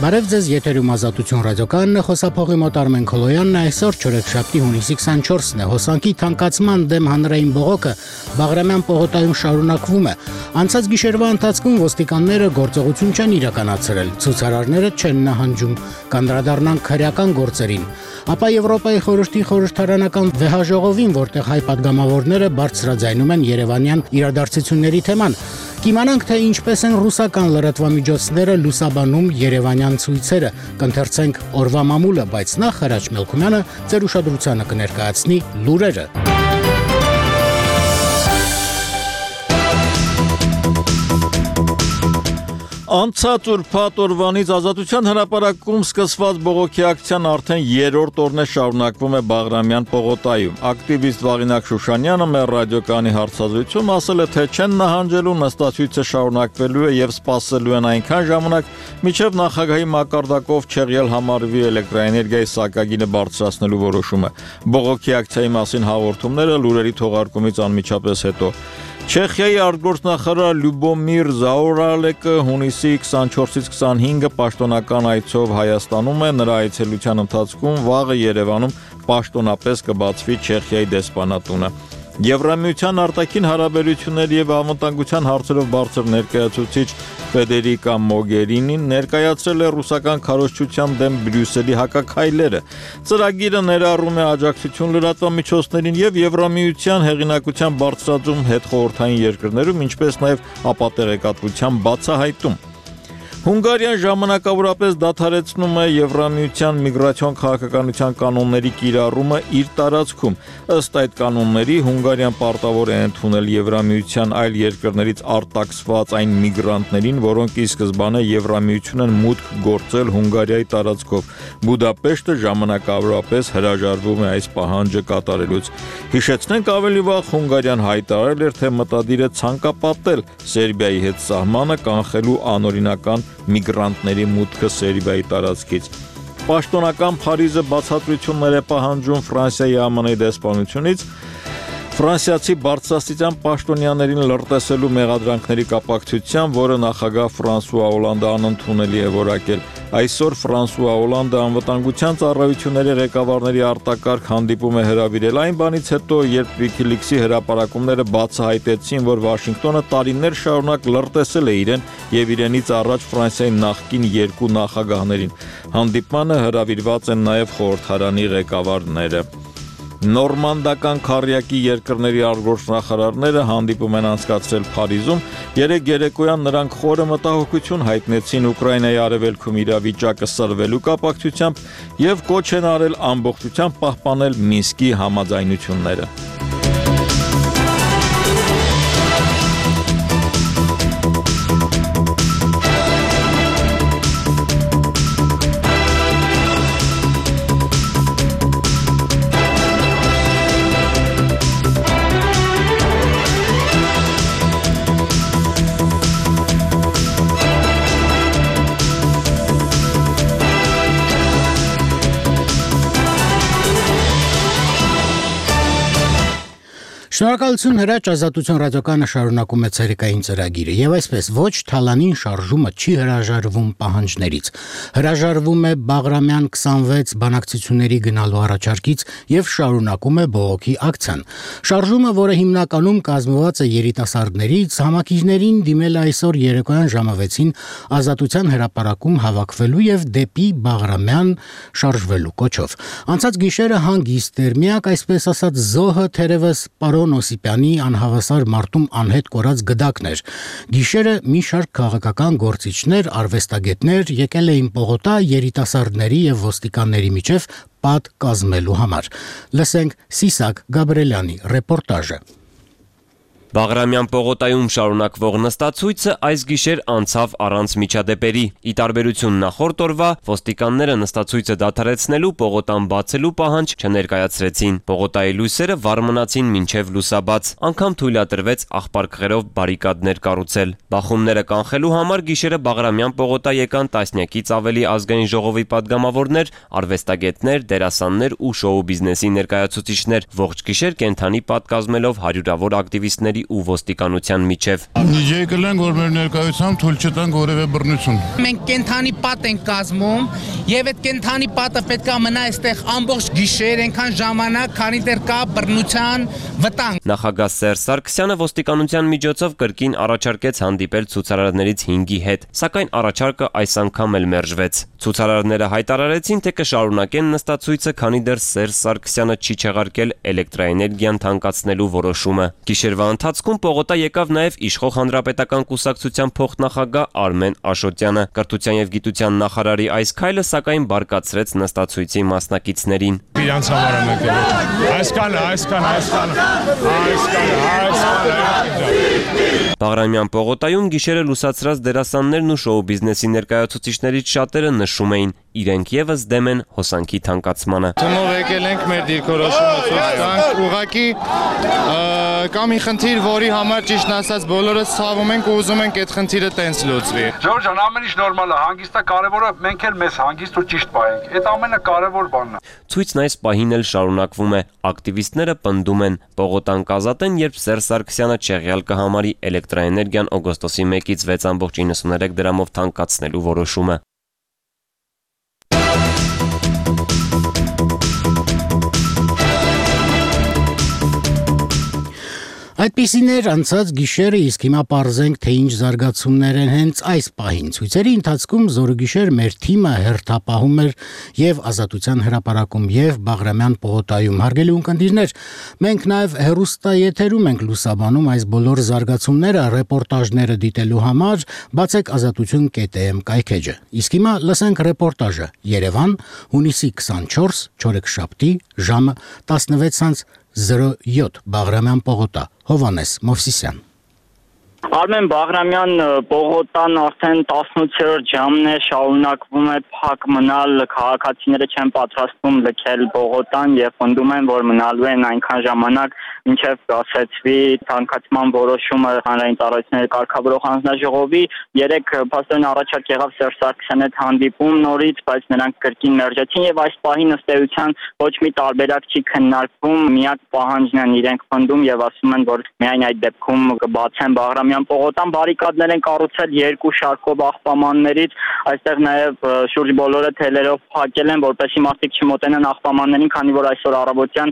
Բարև ձեզ, եթերում Ազատություն ռադիոկայանն է, խոսափողի մոտ Արմեն Քոլոյանն է, այսօր չորեքշաբթի հունիսի 24-ն է, հոսանքի թանկացման դեմ հանրային բողոքը Բաղրամյան պողոտայում շարունակվում է։ Անցած գիշերվա ընթացքում ոստիկանները գործողություն չեն իրականացրել, ցուցարարները չեն նահանջում, կանդրադառնանք քրեական գործերին։ Ապա Եվրոպայի խորհրդի խորհրդարանական վեհաժողովին, որտեղ հայ падգամավորները բարձրաձայնում են երևանյան իրադարձությունների թեման, կիմանանք, թե ինչպես են ռուսական լրատվամիջոցները լուսաբանում երևանյան ցույցերը, կընթերցենք օրվա մամուլը, բայց նախ Հրաչ Մելքումյանը ձեր ուշադրությանը կներկայացնի լուրերը։ Անցած ուրբաթ օրվանից Ազատության հրապարակում սկսված բողոքի ակցիան արդեն երրորդ օրն է շարունակվում է Բաղրամյան պողոտայում։ Ակտիվիստ Վաղինակ Շուշանյանը մեր ռադիոկայանի հարցազրույցում ասել է, թե չեն նահանջելու, նստացույցը շարունակվելու է եւ սպասելու են այնքան ժամանակ, մինչեւ նախագահի մակարդակով չեղյալ համարվի էլեկտրաէներգիայի սակագինը բարձրացնելու որոշումը։ Բողոքի ակցիայի մասին հաղորդումները լուրերի թողարկումից անմիջապես հետո։ Չեխիայի արտգործնախարար Լյուբոմիր Զաուրալեկը հունիսի 24-ից 25-ը պաշտոնական այցով Հայաստանում է, նրա այցելության ընթացքում վաղը Երևանում պաշտոնապես կբացվի Չեխիայի դեսպանատունը։ Եվրամիության արտաքին հարաբերությունների եւ անվտանգության հարցերով բարձր ներկայացուցիչ Ֆեդերիկա Մոգերինին ներկայացրել է ռուսական քարոզչության դեմ Բրյուսելի հակաքայլերը։ Ծրագիրը ներառում է աջակցություն լրատվամիջոցներին եւ Եվրամիության հեղինակության բարձրացում հետխորհրդային երկրներում, ինչպես նաեւ ապատեղեկատվության բացահայտում։ Հունգարիան ժամանակավորապես դադարեցնում է Եվրամիության միգրացիոն քաղաքականության կանոնների կիրառումը իր տարածքում։ Ըստ այդ կանոնների Հունգարիան պարտավոր է ընդունել Եվրամիության այլ երկրներից արտաքսված այն միգրանտներին, որոնք ի սկզբանե Եվրամիություն են մուտք գործել Հունգարիայի տարածքով։ Բուդապեշտը ժամանակավորապես հրաժարվում է այս պահանջը կատարելուց։ Հիշեցնենք, ավելի վաղ Հունգարիան հայտարարել էր, թե մտադիր է ցանկապատել Սերբիայի հետ սահմանը, կանխելու անօրինական միգրանտների մուտքը Սերբիայի տարածքից։ Պաշտոնական Փարիզը բացատրություններ է պահանջում Ֆրանսիայի ԱՄՆ-ի դեսպանությունից ֆրանսիացի բարձրաստիճան պաշտոնյաներին լրտեսելու մեղադրանքների կապակցությամբ, որը նախագահ Ֆրանսուଆ Օլանդը անընդունելի է որակել։ Այսօր Ֆրանսուଆ Օլանդը անվտանգության ծառայությունների ղեկավարների արտակարգ հանդիպում է հրավիրել այն բանից հետո, երբ WikiLeaks-ի հրապարակումները բացահայտեցին, որ Վաշինգտոնը տարիներ շարունակ լրտեսել է իրեն եւ իրենից առաջ Ֆրանսիայի նախկին երկու նախագահներին։ Հանդիպմանը հրավիրված են նաեւ խորհրդարանի ղեկավարները։ Նորմանդական քարյակի երկրների արտգործնախարարները հանդիպում են անցկացրել Փարիզում։ Երեկ երեկոյան նրանք խորը մտահոգություն հայտնեցին Ուկրաինայի արևելքում իրավիճակը սրվելու կապակցությամբ եւ կոչ են արել ամբողջությամբ պահպանել Մինսկի համաձայնությունները։ Շնորհակալություն Հրաչ, Ազատություն ռադիոկայանը շարունակում է ցերեկային ծրագիրը եւ այսպես ոչ թալանին շարժումը չի հրաժարվում պահանջներից։ Հրաժարվում է Բաղրամյան 26 բանակցությունների գնալու առաջարկից եւ շարունակում է բողոքի ակցիան։ Շարժումը, որը հիմնականում կազմված է երիտասարդներից, համակիրներին դիմել այսօր երեկոյան ժամը 6-ին Ազատության հրապարակում հավաքվելու եւ դեպի Բաղրամյան շարժվելու կոչով։ Անցած գիշերը հանգիստ էր, միակ այսպես ասած զոհը թերևս Օսիպյանի անհավասար մարտում անհետ կորած գդակն էր։ Գիշերը մի շարք քաղաքական գործիչներ, արվեստագետներ եկել էին պողոտա երիտասարդների եւ ոստիկանների միջև պատ կազմելու համար։ Լսենք Սիսակ Գաբրելյանի ռեպորտաժը։ Բաղրամյան պողոտայում շարունակվող նստացույցը այս գիշեր անցավ առանց միջադեպերի։ Ի տարբերություն նախորդ օրվա, ոստիկանները նստացույցը դադարեցնելու պողոտան բացելու պահանջ չներկայացրեցին։ Պողոտայի լույսերը վառ մնացին մինչև լուսաբաց, անգամ թույլատրվեց աղբարկղերով բարիկադներ կառուցել։ Բախումները կանխելու համար գիշերը Բաղրամյան պողոտա եկան տասնյակից ավելի ազգային ժողովի падգամավորներ, արվեստագետներ, դերասաններ ու շոու բիզնեսի ներկայացուցիչներ, ողջ գիշեր կենթանի պատ կազմելով հարյուրավոր ակտիվիստների ու ոստիկանության միջև։ Եկել են, որ մեր ներկայությամբ թույլ չտանք որևէ բռնություն։ Մենք կենթանի պատ ենք կազմում եւ այդ կենթանի պատը պետք է մնա այստեղ ամբողջ գիշեր, այնքան ժամանակ, քանի դեռ կա բռնության վտանգ։ Նախագահ Սերժ Սարգսյանը ոստիկանության միջոցով կրկին առաջարկեց հանդիպել ցուցարարներից 5-ի հետ, սակայն առաջարկը այս անգամ էլ մերժվեց։ Ցուցարարները հայտարարեցին, թե կշարունակեն նստացույցը, քանի դեռ Սերժ Սարգսյանը չի չեղարկել էլեկտրաէներգիան թանկացնելու որոշումը։ Գիշերվա ընթացքում պողոտա եկավ նաև իշխող հանրապետական կուսակցության փոխնախագահ Արմեն Աշոտյանը։ Կրթության եւ գիտության նախարարի այս քայլը սակայն բարկացրեց նստացույցի մասնակիցներին։ Իրանց համար եմ եկել։ Բաղրամյան պողոտայում գիշերը լուսացրած դերասաններն ու շոու բիզնեսի ներկայացուցիչներից շատերը նշում էին, իրենք եւս դեմ են հոսանքի թանկացմանը։ Թումով եկել ենք մեր դիրքորոշումը ցույց տանք, ուղղակի կա մի խնդիր, որի համար ճիշտ ասած բոլորս ցավում ենք ու ուզում ենք այդ խնդիրը տենց լուծվի։ Ժորժ ջան, ամեն ինչ նորմալ է, հանգիստը կարևորը, մենք էլ մեզ հանգիստ ու ճիշտ պահենք։ Այդ ամենը կարևոր բանն է։ Ցույցն այս պահին էլ շարունակվում է։ Ակտիվիստները պնդում են, Պողոտան կազատեն, երբ Սերժ Սարգսյանը չեղյալ կհամարի էլեկտրաէներգիան օգոստոսի 1-ից 6.93 դրամով թանկացնելու որոշումը։ Այդպիսին էր անցած գիշերը, իսկ հիմա պարզենք, թե ինչ զարգացումներ են հենց այս պահին։ Ցույցերի ընթացքում զորուգիշեր մեր թիմը հերթապահում էր եւ Ազատության հրապարակում եւ Բաղրամյան պողոտայում։ Հարգելի ունկնդիրներ, մենք նաեւ հեռուստաեթերում ենք լուսաբանում այս բոլոր զարգացումները, ռեպորտաժները դիտելու համար բացեք azatutun.am կայքեջը։ Իսկ հիմա լսենք ռեպորտաժը։ Երևան, հունիսի 24, չորեքշաբթի, ժամը 16:07 Բաղրամյան պողոտա։ Հովանես Մովսիսյան։ Արմեն Բաղրամյան պողոտան արդեն 18-րդ ժամն է, շարունակվում է փակ մնալ, քաղաքացիները չեն պատրաստվում լքել պողոտան եւ պնդում են, որ մնալու են այնքան ժամանակ, մինչեւ կասեցվի թանկացման որոշումը հանրային ծառայությունների կարգավորող հանձնաժողովի։ Երեք փաստորեն առաջարկ եղավ Սերժ Սարգսյանի հետ հանդիպում նորից, բայց նրանք կրկին մերժեցին եւ այս պահին ըստ էության ոչ մի տարբերակ չի քննարկվում, միակ պահանջն են իրենք պնդում եւ ասում են, որ միայն այդ դեպքում կբացեն Բաղրամյան պողոտան, բարիկադներ են կառուցել երկու շարքով աղբամաններից, այստեղ նաև շուրջ բոլորը թելերով փակել են, որպեսզի մարդիկ չմոտենան աղբամաններին, քանի որ այսօր առավոտյան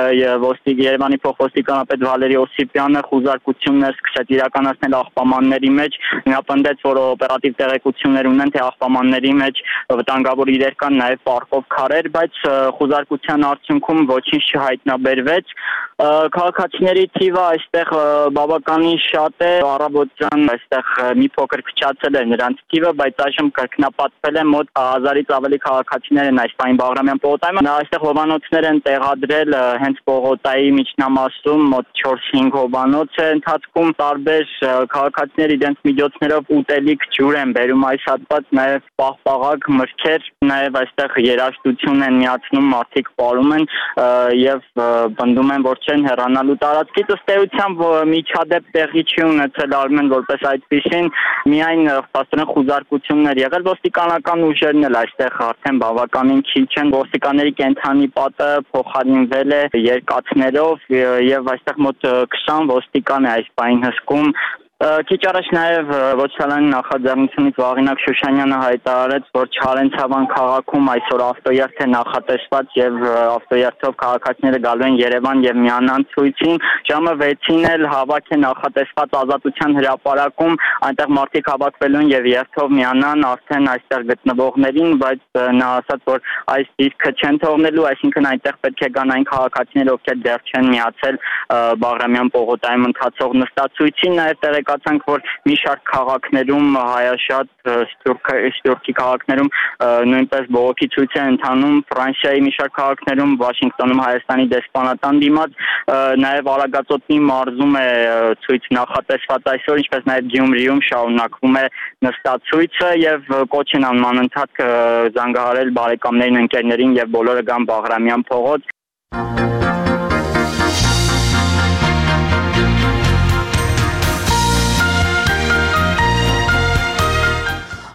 Երևանի փոխոստիկանապետ Վալերի Օսիպյանը խուզարկություններ սկսեց իրականացնել աղբամանների մեջ, նա պնդեց, որ օպերատիվ տեղեկություններ ունեն, թե աղբամանների մեջ վտանգավոր իրեր կան, նաև պարկով քարեր, բայց խուզարկության արդյունքում ոչինչ չհայտնաբերվեց։ Քաղաքացիների թիվը այստեղ բավականին շատ է, առավոտյան այստեղ մի փոքր փչացել է նրանց թիվը, բայց այժմ կրկնապատկվել է մոտ 1000-ից ավելի քաղաքացիներ են այս պահին Բաղրամյան պողոտայում։ Այստեղ հովանոցներ են տեղադրել հենց պողոտայի միջնամասում, մոտ 4-5 հովանոց է ընթացքում, տարբեր քաղաքացիներ իրենց միջոցներով ուտելիք ջուր են բերում այս հատված, նաև պաղպաղակ, մրգեր, նաև այստեղ երաժշտություն են միացնում, մարդիկ պարում են եւ պնդում են, որ չեն հեռանալու տարածքից։ Ըստ էության միջադեպ տեղի չի ունեցել Արմեն որպես այդպիսին, միայն փաստորեն խուզարկություններ եղել, ոստիկանական ուժերն էլ այստեղ արդեն բավականին քիչ են, ոստիկանների կենթանի պատը փոխարինվել է երկաթներով եւ այստեղ մոտ 20 ոստիկան է այս պահին հսկում։ Քիչ առաջ նաև ոչ թալանի նախաձեռնությունից Վաղինակ Շուշանյանը հայտարարեց, որ Չարենցավան քաղաքում այսօր ավտոերթ է նախատեսված եւ ավտոերթով քաղաքացիները գալու են Երևան եւ միանան ցույցին։ Ժամը 6-ին էլ հավաք է նախատեսված Ազատության հրապարակում, այնտեղ մարդիկ հավաքվելու են եւ երթով միանան արդեն այստեղ գտնվողներին, բայց նա ասաց, որ այս դիրքը չեն թողնելու, այսինքն այնտեղ պետք է գան այն քաղաքացիները, ովքեր դեռ չեն միացել Բաղրամյան պողոտայում ընթացող նստացույցին, նաեւ տեղեկացանք, որ մի շարք քաղաքներում հայաշատ սփյուռքի քաղաքներում նույնպես բողոքի ցույց է ընթանում, Ֆրանսիայի մի շարք քաղաքներում, Վաշինգտոնում Հայաստանի դեսպանատան դիմաց, նաև Արագածոտնի մարզում է ցույց նախատեսված այսօր, ինչպես նաև Գյումրիում շարունակվում է նստացույցը եւ կոչ են անում անընդհատ զանգահարել բարեկամներին, ընկերներին եւ բոլորը գան Բաղրամյան փողոց։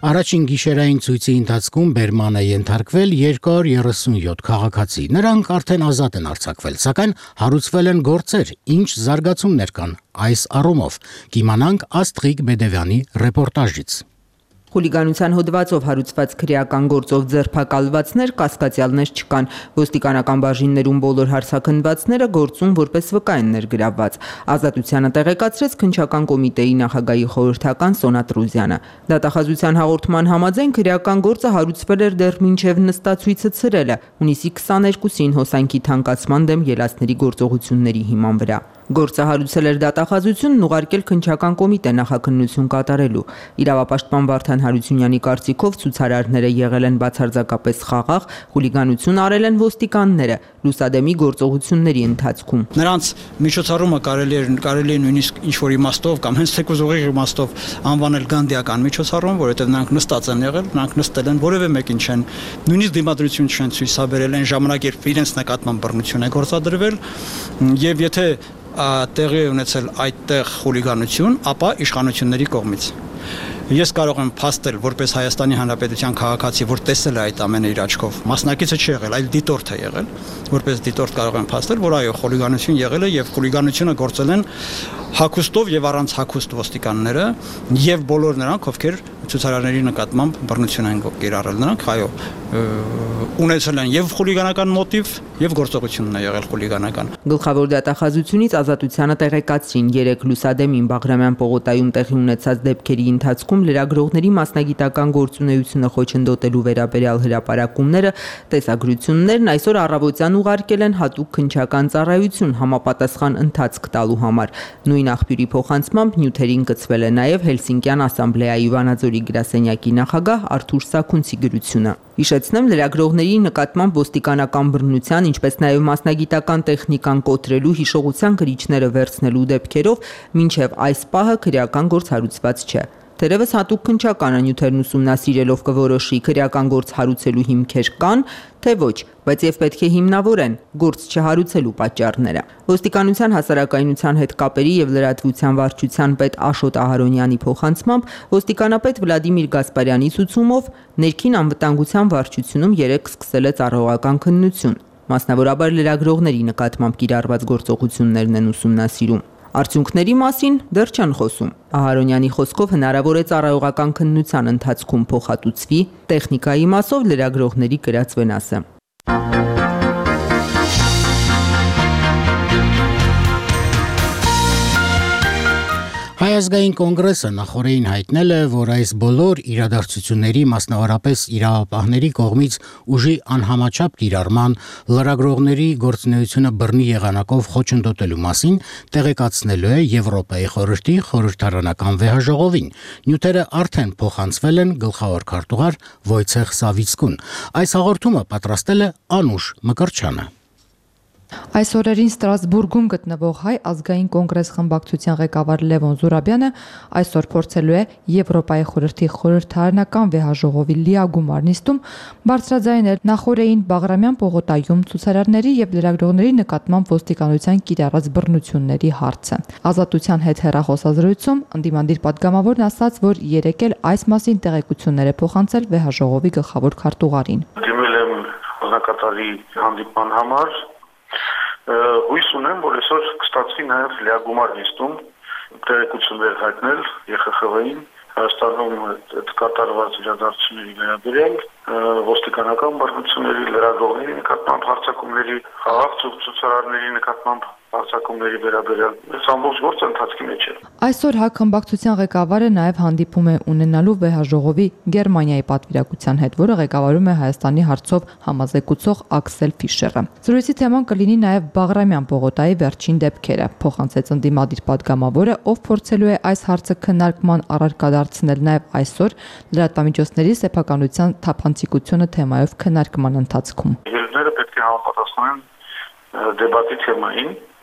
Առաջին գիշերային ցույցի ընթացքում բերման է ենթարկվել 237 քաղաքացի։ Նրանք արդեն ազատ են արձակվել, սակայն հարուցվել են գործեր, ինչ զարգացումներ կան այս առումով։ Կիմանանք Աստղիկ Բեդևյանի ռեպորտաժից։ Խուլիգանության հոդվածով հարուցված քրեական գործով ձերբակալվածներ, կասկածյալներ չկան։ Ոստիկանական բաժիններում բոլոր հարցաքննվածները գործում որպես վկա են ներգրավված։ Ազատությանը տեղեկացրեց քննչական կոմիտեի նախագահի խորհրդական Սոնա Տրուզյանը։ Դատախազության հաղորդման համաձայն քրեական գործը հարուցվել էր դեռ մինչև նստացույցը ցրելը, հունիսի 22-ին հոսանքի թանկացման դեմ ելածների գործողությունների հիման վրա։ Գործը հարուցել էր դատախազությունն ուղարկել քննչական կոմիտե նախաքննություն կատարելու։ Իրավապաշտպան Վարդան Հարությունյանի կարծիքով ցուցարարները եղել են բացարձակապես խաղաղ, խուլիգանություն արել են ոստիկանները լուսադեմի գործողությունների ընթացքում։ Նրանց միջոցառումը կարելի է նույնիսկ ինչ-որ իմաստով կամ հենց թեկուզ ուղիղ իմաստով անվանել գանդիական միջոցառում, որովհետև նրանք նստած են եղել, նրանք նստել են, որևէ մեկին չեն նույնիսկ դիմադրություն չեն ցույցաբերել այն ժամանակ, երբ իրենց նկատմամբ բռնություն է գործադրվել, եւ եթե տեղի է ունեցել այդտեղ խուլիգանություն, ապա իշխանությունների կողմից։ Ես կարող եմ փաստել որպես Հայաստանի Հանրապետության քաղաքացի, որ տեսել է այդ ամենը իր աչքով։ Մասնակիցը չի եղել, այլ դիտորդ է եղել, որպես դիտորդ կարող եմ փաստել, որ այո, խուլիգանություն եղել է եւ խուլիգանությունը գործել են հագուստով եւ առանց հագուստ ոստիկանները եւ բոլոր նրանք, ովքեր ցուցարարների նկատմամբ բռնություն են կիրառել, նրանք այո ունեցել են եւ խուլիգանական մոտիվ եւ գործողությունն է եղել խուլիգանական։ Գլխավոր դատախազությունից ազատությանը տեղեկացրին 3 լուսադեմին Բաղրամյան պողոտայում տեղի ունեցած դեպքերի ընթացքում լրագրողների մասնագիտական գործունեությունը խոչընդոտելու վերաբերյալ հրապարակումները, տեսագրություններն այսօր առավոտյան ուղարկել են հատուկ քննչական ծառայություն համապատասխան ընթացք տալու համար։ Նույն աղբյուրի փոխանցմամբ նյութերին գծվել է նաև Հելսինկյան ասամբլեայի Վանաձորի գրասենյակի նախագահ Արթուր Սաքունցի գրությունը։ Հիշեցնեմ, լրագրողների նկատմամբ ոստիկանական բռնության, ինչպես նաև մասնագիտական տեխնիկան կոտրելու հիշողության գրիչները վերցնելու դեպքերով մինչև այս պահը քրեական գործ հարուցված չէ։ Թերևս հատուկ քննչականը նյութերն ուսումնասիրելով կորոշի քրեական գործ հարուցելու հիմքեր կան, թե ոչ, բայց եւ պետք է հիմնավորեն գործ չհարուցելու պատճառները։ Ոստիկանության հասարակայնության հետ կապերի եւ լրատվության վարչության պետ Աշոտ Ահարոնյանի փոխանցմամբ ոստիկանապետ Վլադիմիր Գասպարյանի ցուցումով ներքին անվտանգության վարչությունում 3 սկսել է ծառայողական քննություն։ Մասնավորաբար լրագրողների նկատմամբ կիրառված գործողություններն են ուսումնասիրում։ Արդյունքների մասին դեռ չեն խոսում։ Ահարոնյանի խոսքով հնարավոր է ծառայողական քննության ընթացքում փոխհատուցվի տեխնիկայի մասով լրագրողների կրած վնասը։ Հայ ազգային կոնգրեսը նախորդին հայտնել է, որ այս բոլոր իրադարձությունների, մասնավորապես իրավապահների կողմից ուժի անհամաչափ կիրառման, լրագրողների գործունեությունը բռնի եղանակով խոչընդոտելու մասին տեղեկացնելու է Եվրոպայի խորհրդի խորհրդարանական վեհաժողովին։ Նյութերը արդեն փոխանցվել են գլխավոր քարտուղար Վոյցեխ Սավիցկուն։ Այս հաղորդումը պատրաստել է Անուշ Մկրտչյանը։ Այս օրերին Ստրասբուրգում գտնվող Հայ ազգային կոնգրես խմբակցության ղեկավար Լևոն Զուրաբյանը այսօր փորձելու է Եվրոպայի խորհրդի խորհրդարանական վեհաժողովի լիագումար նիստում բարձրաձայնել նախորդին Բաղրամյան պողոտայում ցուցարարների եւ լրագրողների նկատմամբ ոստիկանության կիրառած բռնությունների հարցը։ Ազատության հետ հեռախոսազրույցում ընդդիմադիր պատգամավորն ասաց, որ երեկ էլ այս մասին տեղեկություններ է փոխանցել վեհաժողովի գլխավոր քարտուղարին։ Դիմել եմ օնակատարի հանդիպման համար հույս ունեմ, որ այսօր կստացվի նաև լիագումար նիստում տեղեկություններ հայտնել ԵԽԽՎ-ին Հայաստանում այդ կատարված իրադարձությունների վերաբերյալ ոստիկանական բռնությունների, լրագրողների նկատմամբ հարձակումների, խաղաղ ցուցարարների նկատմամբ հարձակումների վերաբերյալ այս ամբողջ գործը ընթացքի մեջ է։ Այսօր ՀԱԿ խմբակցության ղեկավարը նաև հանդիպում է ունենալու վեհաժողովի Գերմանիայի պատվիրակության հետ, որը ղեկավարում է Հայաստանի հարցով համազեկուցող Աքսել Ֆիշերը։ Զրույցի թեման կլինի նաև Բաղրամյան պողոտայի վերջին դեպքերը, փոխանցեց ընդդիմադիր պատգամավորը, ով փորձելու է այս հարցը քննարկման առարկա դարձնել նաև այսօր լրատվամիջոցների սեփականության թափանցիկությունը թեմայով քննարկման ընթացքում։ Ելույթները պետք է համապատասխանեն դեբատի թեմային,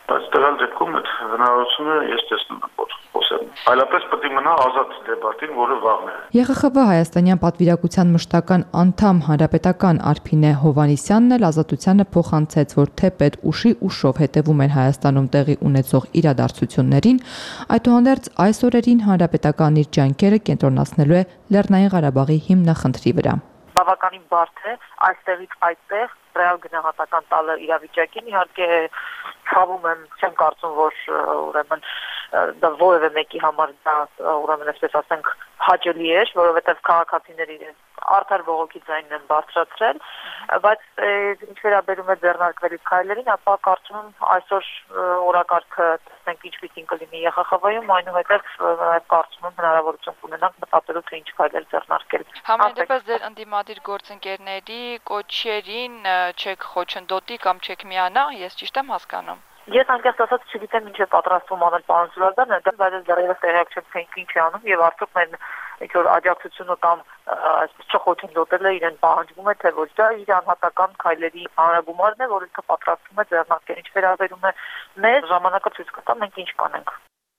Բայց տվյալ դեպքում այդ հնարավորությունը ես տեսնում եմ, որ խոսեմ։ Այլապես պետք է մնա ազատ դեպատին, որը վաղն է։ ԵԽԽՎ Հայաստանյան պատվիրակության մշտական անդամ հանրապետական Արփինե Հովանիսյանն էլ Ազատությանը փոխանցեց, որ թեպետ ուշի ուշով հետևում են Հայաստանում տեղի ունեցող իրադարձություններին, այդուհանդերձ այս օրերին հանրապետական իր ջանքերը կենտրոնացնելու է Լեռնային Ղարաբաղի հիմնախնդրի վրա։ Բավականին բարդ է այստեղից այդտեղ ռեալ գնահատական տալը իրավիճակին, իհարկե ցավում եմ, չեմ կարծում, որ ուրեմն դա որևէ մեկի համար դա ուրեմն այսպես ասենք հաճելի էր, որովհետև քաղաքացիները իրենց արդար ողոքի ձայնն են բարձրացրել, բայց ինչ վերաբերում է ձեռնարկվելիք քայլերին, ապա կարծում եմ այսօր օրակարգը տեսնենք ինչպիսին կլինի ԵԽԽՎ-ում, այնուհետև կարծում եմ հնարավորություն կունենանք մտածելու թե ինչ քայլեր ձեռնարկել։ Համենայն դեպս ձեր ընդդիմադիր գործընկերների կոչերին չեք խոչընդոտի կամ չեք միանա, ես ճիշտ եմ հասկանում։ Ես անկեղծ ասած չգիտեմ ինչ է պատրաստվում անել պարոն Զուրաբյանը, բայց դեռևս տեղյակ չեմ թե ինչ է անում եւ արդյոք մեր ինչ-որ աջակցությունը կամ այսպես չխոչընդոտելը իրեն պահանջվում է, թե ոչ դա իր անհատական քայլերի հանրագումարն է, որը ինքը պատրաստվում է ձեռնարկել։ Ինչ վերաբերում է մեր ժամանակը ցույց կտա մենք ինչ կանենք։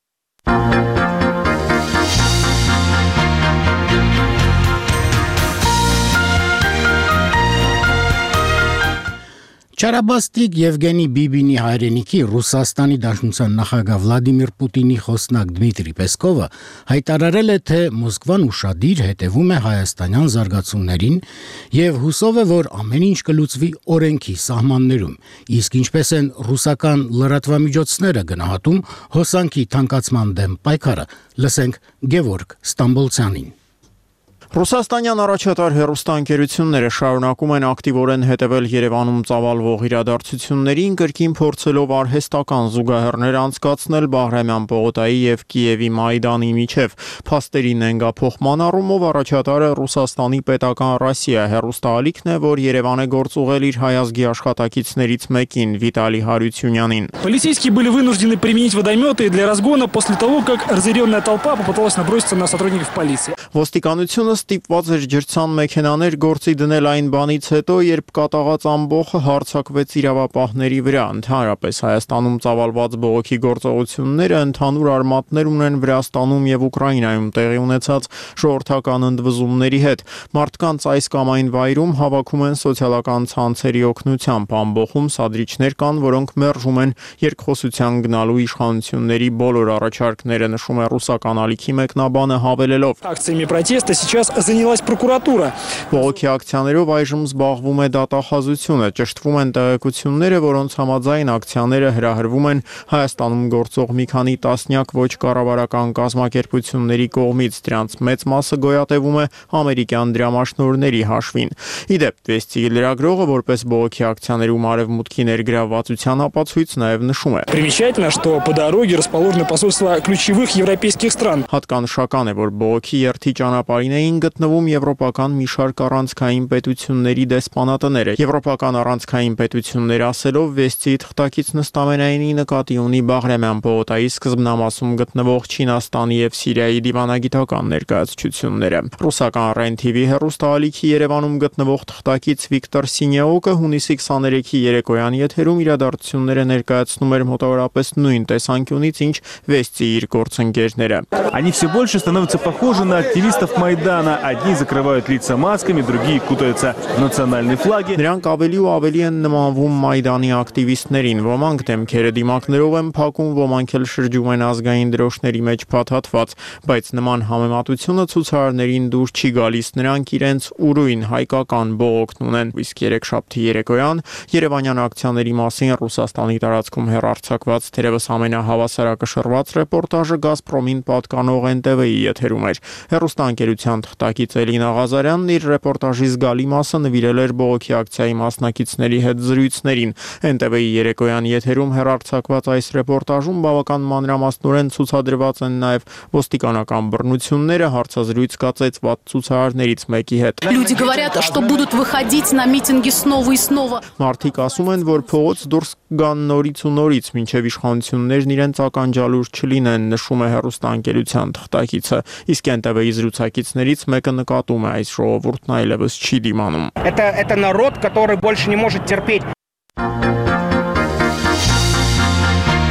Չարաբաստիկ Եվգենի Բիբինի հայրենիքի Ռուսաստանի Դաշնության նախագահ Վլադիմիր Պուտինի խոսնակ Դմիտրի Պեսկովը հայտարարել է, թե Մոսկվան ուշադիր հետևում է հայաստանյան զարգացումներին եւ հուսով է, որ ամեն ինչ կլուծվի օրենքի սահմաններում, իսկ ինչպես են ռուսական լրատվամիջոցները գնահատում հոսանքի թանկացման դեմ պայքարը, լսենք Գևորգ Ստամբոլցյանին։ Ռուսաստանյան առաջատար հեռուստաընկերությունները շարունակում են ակտիվորեն հետևել Երևանում ծավալվող իրադարձություններին, կրկին փորձելով արհեստական զուգահեռներ անցկացնել Բաղրամյան պողոտայի եւ Կիևի Մայդանի միջև։ Փաստերի նենգափոխման առումով առաջատարը Ռուսաստանի պետական Ռոսիա հեռուստաալիքն է, որ Երևան է գործուղել իր հայազգի աշխատակիցներից մեկին Վիտալի Հարությունյանին։ Полицейские были вынуждены применить водометы для разгона после того, как разъяренная толпа попыталась наброситься на сотрудников полиции. Ոստիկանությունը ստիպված էր ջրցան մեքենաներ գործի դնել այն բանից հետո, երբ կատաղած ամբոխը հարձակվեց իրավապահների վրա։ Ընդհանրապես Հայաստանում ծավալված բողոքի գործողությունները ընդհանուր արմատներ ունեն Վրաստանում եւ Ուկրաինայում տեղի ունեցած ժողովրդական ընդվզումների հետ։ Մարդկանց այս կամ այն վայրում հավաքում են սոցիալական ցանցերի օգնությամբ, ամբոխում սադրիչներ կան, որոնք մերժում են երկխոսության գնալու իշխանությունների բոլոր առաջարկները, նշում է ռուսական ալիքի մեկնաբանը հավելելով. Акциями протеста сейчас занялась прокуратура. Բողոքի ակցիաներով այժմ զբաղվում է դատախազությունը, ճշտվում են տեղեկությունները, որոնց համաձայն ակցիաները հրահրվում են Հայաստանում գործող մի քանի տասնյակ ոչ կառավարական կազմակերպությունների կողմից, դրանց մեծ մասը գոյատևում է ամերիկյան դրամաշնորհների հաշվին։ Իդեպ, Վեստի լրագրողը որպես բողոքի ակցիաներում արևմուտքի ներգրավվածության ապացույց նաև նշում է. Примечательно, что по дороге расположены посольства ключевых европейских стран. Հատկանշական է, որ բողոքի երթի ճանապարհին էին գտնվում եվրոպական մի շարք առանցքային պետությունների դեսպանատները։ Եվրոպական առանցքային պետություններ ասելով Վեստի թղթակից նստամենայինի նկատի ունի Բաղրամյան պողոտայի սկզբնամասում գտնվող Չինաստանի եւ Սիրիայի դիվանագիտական ներկայացությունները։ Ռուսական REN-TV հեռուստաալիքի Երևանում գտնվող թղթակից Վիկտոր Սինյաոկը հունիսի 23-ի երեկոյան եթերում իրադարձությունները ներկայացնում էր մոտավորապես նույն տեսանկյունից, ինչ Վեստի իր գործընկերները։ Они все больше становятся похожи на активистов Майдана. Одни закрывают лица масками, другие кутаются в национальные флаги. Նրանք ավելի ու ավելի են նմանվում Մայդանի ակտիվիստներին, ոմանք դեմքերը դիմակներով են փակում, ոմանք էլ շրջում են ազգային դրոշների մեջ փաթաթված, բայց նման համեմատությունը ցուցարարներին դուր չի գալիս, նրանք իրենց ուրույն հայկական բողոքն ունեն։ Իսկ երեքշաբթի երեկոյան Երևանյան ակցիաների մասին Ռուսաստանի տարածքում հեռարձակված թերևս ամենահավասարակշռված ռեպորտաժը Գազպրոմին պատկանող NTV-ի եթերում էր։ Հեռուստաընկերության թղթակից Էլինա Ղազարյանն իր ռեպորտաժի զգալի մասը նվիրել էր բողոքի ակցիայի մասնակիցների հետ զրույցներին։ NTV-ի երեկոյան եթերում հեռարձակված այս ռեպորտաժում բավական մանրամասնորեն ցուցադրված են նաև ոստիկանական բռնությունները, հարցազրույց կացեցված ցուցարարներից մեկի հետ։ Люди говорят, что будут выходить на митинги снова и снова. Մարդիկ ասում են, որ փողոց դուրս կգան նորից ու նորից, մինչև իշխանություններն իրենց ականջալուր չլինեն, նշում է հեռուստաընկերության թղթակիցը։ Իսկ NTV-ի զրուցակիցներից մեկը նկատում է այս ժողովուրդն այլևս չի դիմանում։ Это народ, который больше не может терпеть.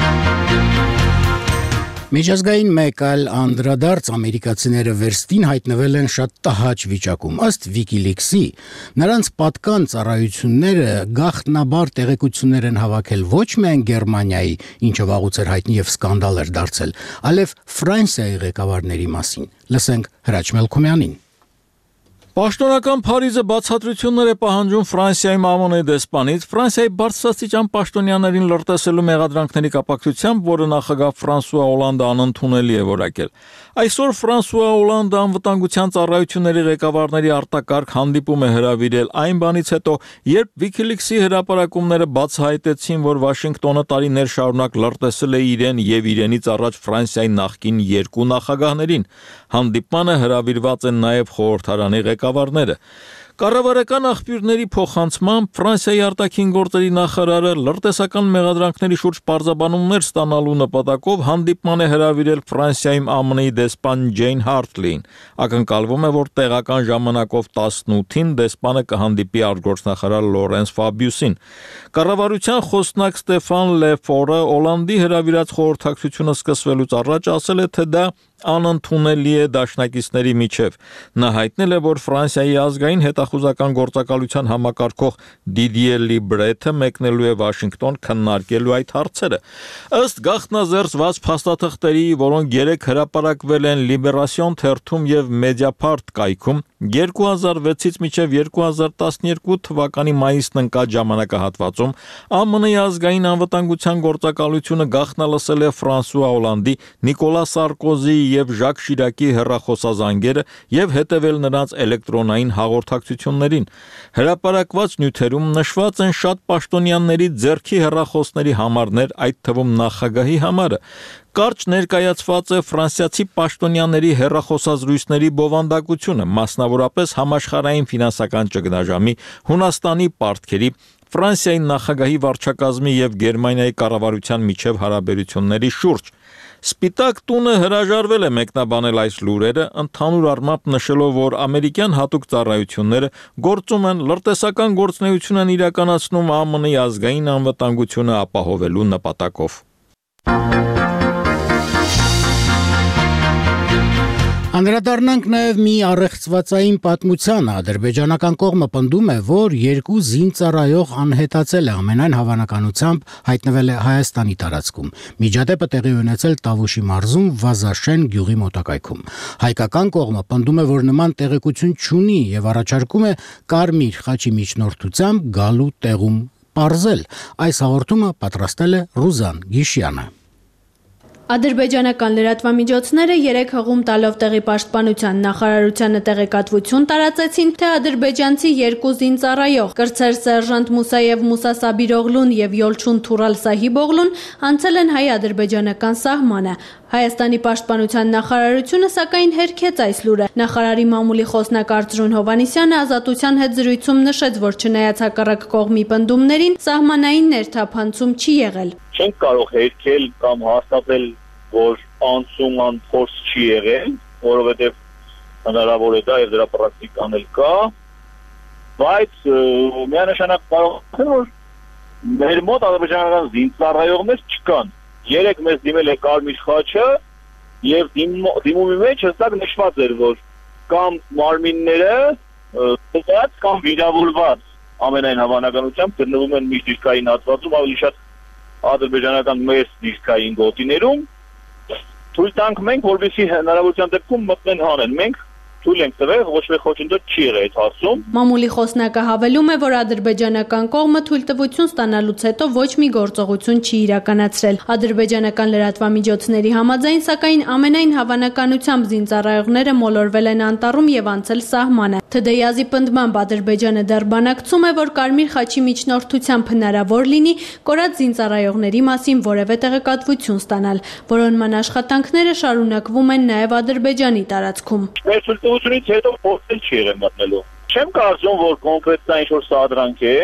Միջազգային մեկ այլ անդրադարձ ամերիկացիները վերստին հայտնվել են շատ տհաճ վիճակում, ըստ WikiLeaks-ի, նրանց պատկան ծառայությունները գաղտնաբար տեղեկություններ են հավաքել ոչ միայն Գերմանիայի, ինչը վաղուց էր հայտնի եւ սկանդալ էր դարձել, այլև Ֆրանսիայի ղեկավարների մասին։ Լսենք Հրաչ Մելքումյանին։ Պաշտոնական Փարիզը բացատրություններ է պահանջում Ֆրանսիայի ԱՄՆ դեսպանից Ֆրանսիայի բարձրաստիճան պաշտոնյաներին լրտեսելու մեղադրանքների կապակցությամբ, որը նախագահ Ֆրանսուଆ Օլանդը անընդունել է որակել։ Այսօր Ֆրանսուଆ Օլանդը անվտանգության ծառայությունների ղեկավարների արտակարգ հանդիպում է հրավիրել այն բանից հետո, երբ WikiLeaks-ի հրապարակումները բացահայտեցին, որ Վաշինգտոնը տարիներ շարունակ լրտեսել է իրեն եւ իրենից առաջ Ֆրանսիայի նախկին երկու նախագահներին։ Հանդիպմանը հրավիրված են նաև խորհրդարանի ղեկավարները։ Կառավարական աղբյուրների փոխանցմամբ Ֆրանսիայի արտաքին գործերի նախարարը լրտեսական մեղադրանքների շուրջ պարզաբանումներ ստանալու նպատակով հանդիպման է հրավիրել Ֆրանսիայում ԱՄՆ-ի դեսպան Ջեյն Հարթլին։ Ակնկալվում է, որ տեղական ժամանակով 18-ին դեսպանը կհանդիպի արտգործնախարար Լորենս Ֆաբիուսին։ Կառավարության խոսնակ Ստեֆան Լեֆորը Օլանդի հրավիրած խորհրդակցությունը սկսվելուց առաջ ասել է, թե դա անընդունելի է դաշնակիցների միջև։ Նա հայտնել է, որ Ֆրանսիայի ազգային հետախուզական գործակալության համակարգող Դիդիե Լիբրեթը մեկնելու է Վաշինգտոն քննարկելու այդ հարցերը։ Ըստ գաղտնազերծված փաստաթղթերի, որոնք երեք հրապարակվել են Լիբերասիոն թերթում եւ Մեդիապարտ կայքում, 2006-ից մինչև 2012 թվականի մայիսն ընկած ժամանակահատվածում ԱՄՆ-ի ազգային անվտանգության գործակալությունը գաղտնալսել է Ֆրանսուଆ Օլանդի, Նիկոլա Սարկոզիի եւ Ժակ Շիրակի հեռախոսազանգերը եւ հետևել նրանց էլեկտրոնային հաղորդակցություններին։ Հրապարակված նյութերում նշված են շատ պաշտոնյաների ձեռքի հեռախոսների համարներ, այդ թվում նախագահի համարը։ Կարճ ներկայացված է ֆրանսիացի պաշտոնյաների հեռախոսազրույցների բովանդակությունը, մասնավորապես համաշխարհային ֆինանսական ճգնաժամի, Հունաստանի պարտքերի, Ֆրանսիայի նախագահի վարչակազմի եւ Գերմանիայի կառավարության միջև հարաբերությունների շուրջ։ Սպիտակ տունը հրաժարվել է մեկնաբանել այս լուրերը, ընդհանուր առմամբ նշելով, որ ամերիկյան հատուկ ծառայությունները գործում են լրտեսական գործունեություն են իրականացնում ԱՄՆ-ի ազգային անվտանգությունը ապահովելու նպատակով։ Անդրադառնանք նաև մի առեղծվածային պատմությանը։ Ադրբեջանական կողմը պնդում է, որ երկու զինծառայող անհետացել է, ամենայն հավանականությամբ հայտնվել է Հայաստանի տարածքում։ Միջադեպը տեղի ունեցել Տավուշի մարզում Վազաշեն գյուղի մոտակայքում։ Հայկական կողմը պնդում է, որ նման տեղեկություն չունի եւ առաջարկում է Կարմիր խաչի միջնորդությամբ գալու տեղում պարզել։ Այս հաղորդումը պատրաստել է Ռուզան Գիշյանը։ Ադրբեջանական լրատվամիջոցները երեք հղում տալով տեղի պաշտպանության նախարարությանը տեղեկատվություն տարածեցին, թե ադրբեջանցի երկու զինծառայող կրտսեր սերժանտ Մուսաև Մուսա Սաբիրօղլուն եւ Յոլչուն Թուրալ Սահիբօղլուն անցել են հայ-ադրբեջանական սահմանը։ Հայաստանի պաշտպանության նախարարությունը սակայն հերքեց այս լուրը։ Նախարարի մամուլի խոսնակ Արծրուն Հովանիսյանը Ազատության հետ զրույցում նշեց, որ չնայած հակառակ կողմի պնդումներին, սահմանային ներթափանցում չի եղել։ Չենք կարող հերքել կամ հաստատել, որ անցում անփորձ չի եղել, որովհետև հնարավոր է դա եւ դրա պրակտիկան էլ կա, բայց միանշանակ կարող է որ մեր մոտ ադրբեջանական զինծառայողներ չկան։ Երեք մեզ դիմել է Կարմիր խաչը եւ դիմումի մեջ հստակ նշված էր, որ կամ մարմինները ծծած կամ վիրավորված ամենայն հավանականությամբ գտնվում են միջդիրքային հատվածում, ավելի շատ ադրբեջանական մեծ դիրքային գոտիներում։ Թույլ տանք մենք, որովհետեւ հնարավորության դեպքում մտնեն հանեն։ Մենք թույլ ենք տվել, ոչ մի խոչընդոտ չի եղել այդ հարցում։ Մամուլի խոսնակը հավելում է, որ ադրբեջանական կողմը թույլտվություն ստանալուց հետո ոչ մի գործողություն չի իրականացրել։ Ադրբեջանական լրատվամիջոցների համաձայն, սակայն ամենայն հավանականությամբ զինծառայողները մոլորվել են անտառում եւ անցել սահմանը։ ԹԴՅ-ի պնդմամբ Ադրբեջանը դեռ բանակցում է, որ Կարմիր խաչի միջնորդությամբ հնարավոր լինի կորած զինծառայողների մասին որևէ տեղեկատվություն ստանալ։ Որոնման աշխատանքները շարունակվում են նաեւ Ադրբեջանի տարածքում։ Թույլտվությունից հետո փոխել չի եղել մտնելու։ Չեմ կարծում, որ կոնկրետ դա ինչ-որ սադրանք է,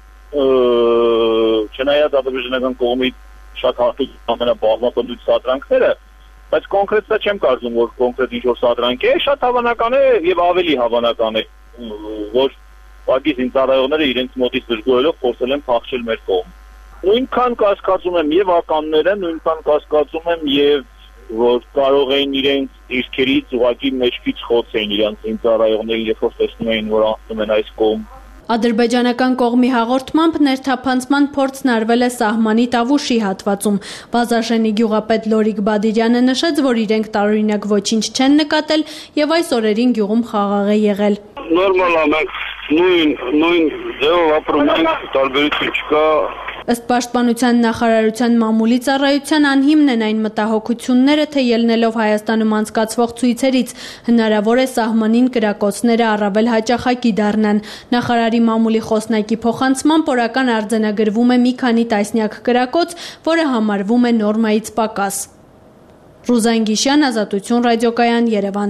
չնայած ադրբեջանական կողմի շատ հատուկ ամենաբազմապնդույթ սադրանքները, բայց կոնկրետ դա չեմ կարծում, որ կոնկրետ ինչ-որ սադրանք է, շատ հավանական է եւ ավելի հավանական է, որ ուղղակի զինծառայողները իրենց մոտից դժգոհելով փորձել են փախչել մեր կողմ։ Նույնքան կասկածում եմ եւ ականները, նույնքան կասկածում եմ եւ որ կարող էին իրենց դիրքերից ուղղակի մեջքից խոցեին իրենց ծառայողներին, երբ որ տեսնում էին, որ անցնում են այս կողմ։ Ադրբեջանական կողմի հաղորդմամբ ներթափանցման փորձն արվել է սահմանի Տավուշի հատվածում։ Բազաշենի գյուղապետ Լորիկ Բադիրյանը նշեց, որ իրենք տարօրինակ ոչինչ չեն նկատել եւ այս օրերին գյուղում խաղաղ է եղել։ Նորմալ է, մենք նույն ձևով ապրում ենք, տարբերություն չկա։ Ըստ Պաշտպանության նախարարության մամուլի ծառայության անհիմն են այն մտահոգությունները, թե ելնելով Հայաստանում անցկացվող ցույցերից հնարավոր է սահմանին կրակոցները առավել հաճախակի դառնան։ Նախարարի մամուլի խոսնակի փոխանցմամբ օրական արձանագրվում է մի քանի տասնյակ կրակոց, որը համարվում է նորմայից պակաս։ Ռուզան Գիշյան, Ազատություն ռադիոկայան, Երևան։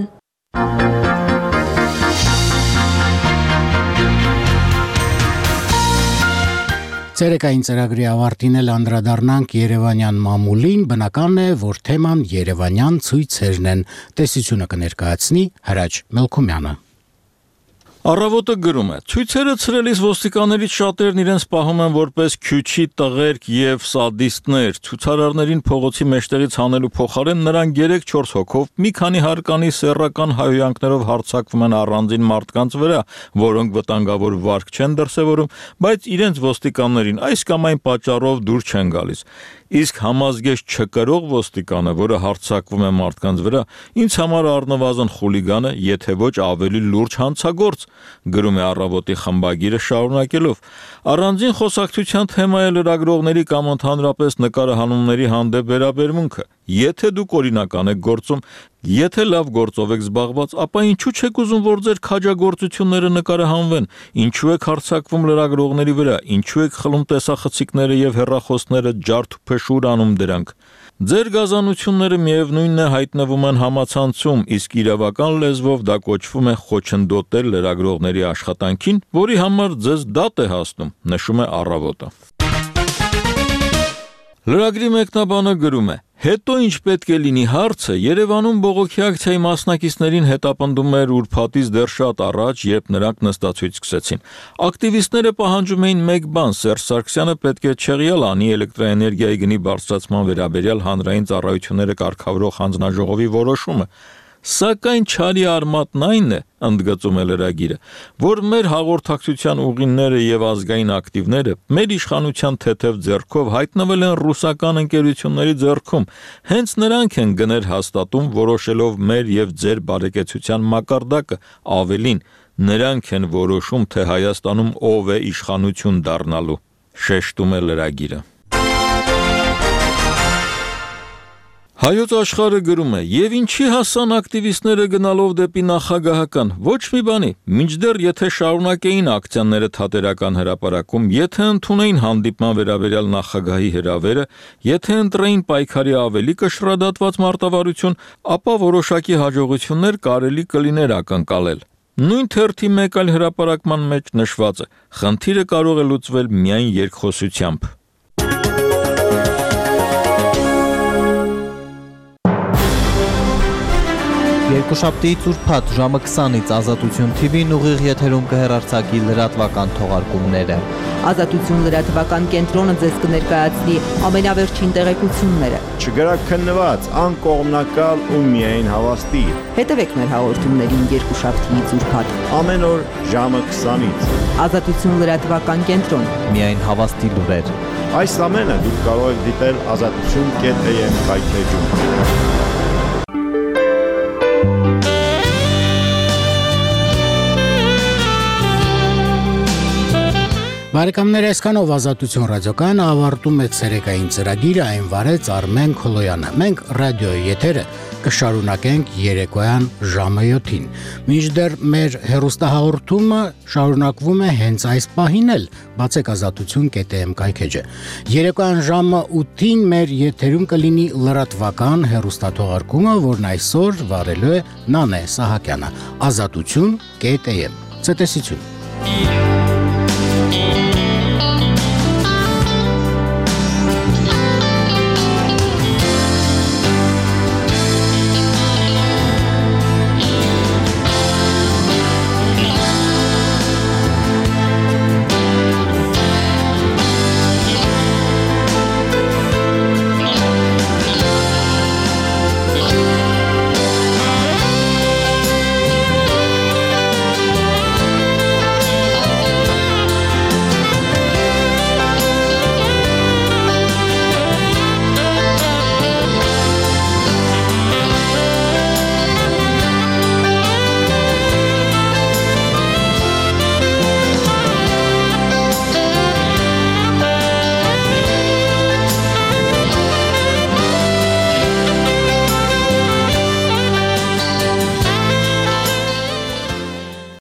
Ցերեկային ծրագրի ավարտին էլ անդրադառնանք Երևանյան մամուլին, բնական է, որ թեման Երևանյան ցույցերն են։ Տեսությունը կներկայացնի Հրաչ Մելքումյանը։ Առավոտը գրում է. ցույցերը ցրելիս ոստիկաններից շատերն իրենց պահում են որպես քյուչի տղերք եւ սադիստներ։ Ցուցարարներին փողոցի մեջտեղից հանելու փոխարեն նրանք 3-4 հոգով մի քանի հարկանի սեռական հայհոյանքներով հարձակվում են առանձին մարդկանց վրա, որոնք վտանգավոր վարք չեն դրսևորում, բայց իրենց ոստիկաններին այս կամ այն պատճառով դուր չեն գալիս։ Իսկ համազգեստ չկրող ոստիկանը, որը հարձակվում է մարդկանց վրա, ինձ համար առնվազն խուլիգան է, եթե ոչ ավելի լուրջ հանցագործ, գրում է Առավոտի խմբագիրը շարունակելով. առանձին խոսակցության թեմա է լրագրողների կամ ընդհանրապես նկարահանումների հանդեպ վերաբերմունքը։ Եթե դուք օրինական եք գործում, եթե լավ գործով եք զբաղված, ապա ինչու չեք ուզում, որ ձեր քաջագործությունները նկարահանվեն, ինչու եք հարձակվում լրագրողների վրա, ինչու եք խլում տեսախցիկները եւ հեռախոսները, ջարդ ու փշուր անում դրանք։ Ձեր գազանությունները միևնույնն է հայտնվում են համացանցում, իսկ իրավական լեզվով դա կոչվում է խոչընդոտել լրագրողների աշխատանքին, որի համար ձեզ դատ է հասնում, նշում է Առավոտը։ Լրագրի մեկնաբանը գրում է. Հետո ինչ պետք է լինի հարցը Երևանում բողոքի ակցիայի մասնակիցներին հետապնդում էր ուրբաթից դեռ շատ առաջ, երբ նրանք նստացույց սկսեցին։ Ակտիվիստները պահանջում էին մեկ բան՝ Սերժ Սարգսյանը պետք է չեղյալ անի էլեկտրաէներգիայի գնի բարձրացման վերաբերյալ հանրային ծառայությունները կարգավորող հանձնաժողովի որոշումը։ Սակայն չարի արմատն այն է, ընդգծում է լրագիրը, որ մեր հաղորդակցության ուղիները եւ ազգային ակտիվները մեր իշխանության թեթև ձեռքով հայտնվել են ռուսական ընկերությունների ձեռքում, հենց նրանք են գներ հաստատում, որոշելով մեր եւ ձեր բարեկեցության մակարդակը, ավելին, նրանք են որոշում, թե Հայաստանում ով է իշխանություն դառնալու, շեշտում է լրագիրը։ Հայոց աշխարհը գրում է. Եվ ինչի հասան ակտիվիստները գնալով դեպի նախագահական, ոչ մի բանի, մինչդեռ եթե շարունակեին ակցիաները թատերական հրապարակում, եթե ընդունեին հանդիպման վերաբերյալ նախագահի հրավերը, եթե ընտրեին պայքարի ավելի կշռադատված մարտավարություն, ապա որոշակի հաջողություններ կարելի կլիներ ակնկալել։ Նույն թերթի մեկ այլ հրապարակման մեջ նշված է. խնդիրը կարող է լուծվել միայն երկխոսությամբ։ Երկուշաբթիից ուրբաթ ժամը 20-ից Ազատություն TV-ն ուղիղ եթերում կհեռարձակի լրատվական թողարկումները։ Ազատություն լրատվական կենտրոնը ձեզ կներկայացնի ամենավերջին տեղեկությունները։ Չգրակ քննված, անկողմնակալ ու միայն հավաստի։ Հետևեք մեր հաղորդումներին երկուշաբթիից ուրբաթ ամեն օր ժամը 20-ից։ Ազատություն լրատվական կենտրոն, միայն հավաստի լուրեր։ Այս ամենը դուք կարող եք դիտել azatutun.am կայքեջում։ Բարեկամներ, այսքանով Ազատություն ռադիոկայանը ավարտում է ցերեկային ծրագիրը, այն վարեց Արմեն Քոլոյանը։ Մենք ռադիոյի եթերը կշարունակենք երեկոյան ժամը 7-ին։ Մինչդեռ մեր հեռուստահաղորդումը շարունակվում է հենց այս պահին էլ, բացեք azatutun.am կայքեջը։ Երեկոյան ժամը 8-ին մեր եթերում կլինի լրատվական հեռուստաթողարկումը, որն այսօր վարելու է Նանե Սահակյանը։ Azatutun.am Ցտեսություն։